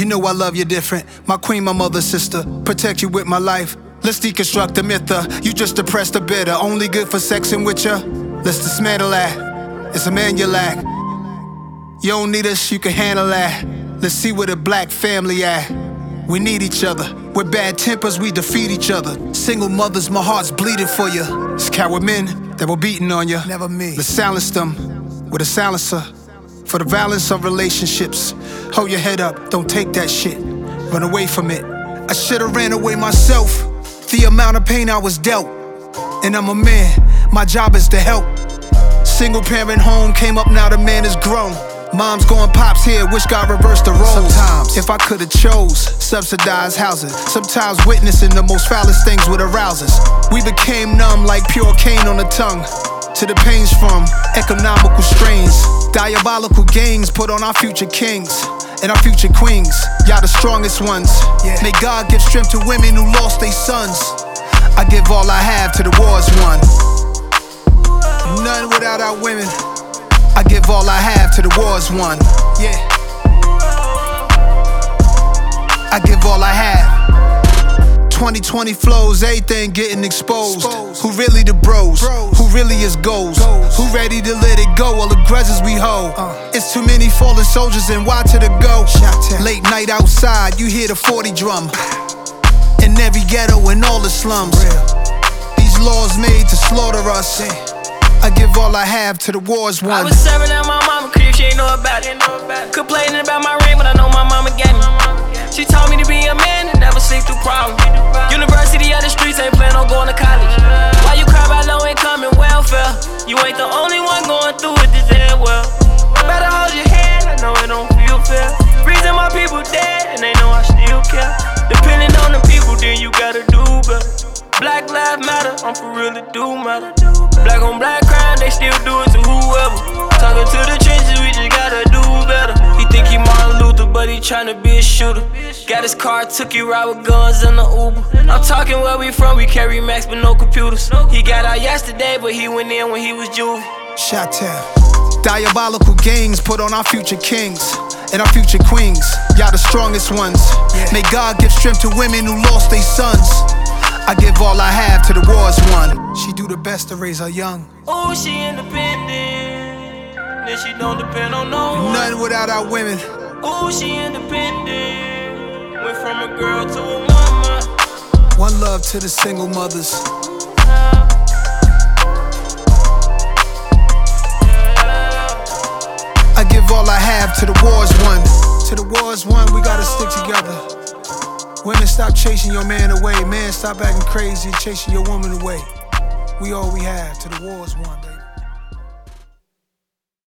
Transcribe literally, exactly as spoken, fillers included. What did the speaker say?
You know I love you different. My queen, my mother, sister. Protect you with my life. Let's deconstruct the myth of you just depressed or bitter. Only good for sexing with ya. Let's dismantle that. It's a man you lack. You don't need us, you can handle that. Let's see where the black family at. We need each other. With bad tempers, we defeat each other. Single mothers, my heart's bleeding for you. It's coward men that were beating on you. Never me. Let's silence them with a silencer. For the violence of relationships. Hold your head up, don't take that shit. Run away from it. I should've ran away myself. The amount of pain I was dealt. And I'm a man, my job is to help. Single parent home, came up, now the man is grown. Mom's going pops here, wish God reversed the roles. Sometimes, if I could've chose, subsidized housing. Sometimes witnessing the most foulest things would arouse us. We became numb like pure cane on the tongue. To the pains from economical strains. Diabolical gangs put on our future kings and our future queens. Y'all the strongest ones. Yeah. May God give strength to women who lost their sons. I give all I have to the war's won. None without our women. I give all I have to the war's won. Yeah. I give all I have. twenty twenty flows, everything getting exposed. Who really the bros? Who really is goals? Who ready to let it go? All the grudges we hold. It's too many fallen soldiers and why to the go? Late night outside, you hear the forty drum. In every ghetto and all the slums. These laws made to slaughter us. I give all I have to the war's won. I was serving at my mama crib, she ain't know about it. Complaining about my ring, but I know my mama gave me. She taught me to be a man and never sleep through problems. University of the streets, ain't plan on going to college. Why you cry about low income and welfare? You ain't the only one going through it this as well. Better hold your head, I know it don't feel fair. Reason my people dead and they know I still care. Depending on the people, then you gotta do better. Black lives matter, I'm for real, it do matter. Black on black crime, they still do it to whoever. Talking to the trenches, we just gotta do better. He think he Martin Luther, but he tryna be a shooter. Got his car, took he ride with guns in the Uber. I'm talking where we from, we carry Macs but no computers. He got out yesterday, but he went in when he was juvie. Shot-town. Diabolical gangs put on our future kings and our future queens. Y'all the strongest ones. May God give strength to women who lost their sons. I give all I have to the war's won. She do the best to raise her young. Oh, she independent, then she don't depend on no one. Nothing without our women. Oh, she independent, went from a girl to a mama. One love to the single mothers. I give all I have to the war's won. To the war's won, we gotta stick together. Women, stop chasing your man away. Man, stop acting crazy and chasing your woman away. We all we have to the war's won, baby.